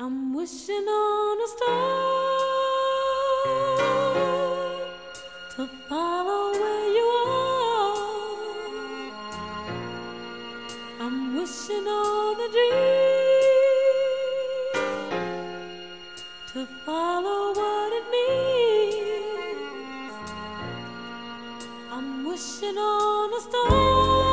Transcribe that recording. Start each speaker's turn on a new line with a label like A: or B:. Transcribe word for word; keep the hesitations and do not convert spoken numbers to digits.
A: I'm wishing on a star to follow where you are. I'm wishing on a dream to follow what it means. I'm wishing on a star